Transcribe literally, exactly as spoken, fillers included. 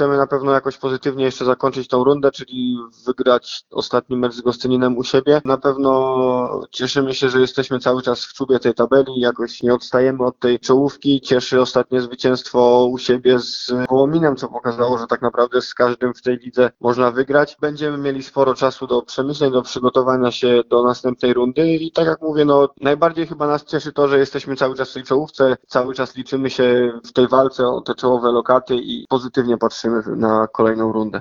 chcemy na pewno jakoś pozytywnie jeszcze zakończyć tą rundę, czyli wygrać ostatni mecz z Gostyniną u siebie. Na pewno cieszymy się, że jesteśmy cały czas w czubie tej tabeli, jakoś nie odstajemy od tej czołówki. Cieszy ostatnie zwycięstwo u siebie z Wołominem, co pokazało, że tak naprawdę z każdym w tej lidze można wygrać. Będziemy mieli sporo czasu do przemyśleń, do przygotowania się do następnej rundy i tak jak mówię, no najbardziej chyba nas cieszy to, że jesteśmy cały czas w tej czołówce, cały czas liczymy się w tej walce o te czołowe lokaty i pozytywnie patrzymy na kolejną rundę.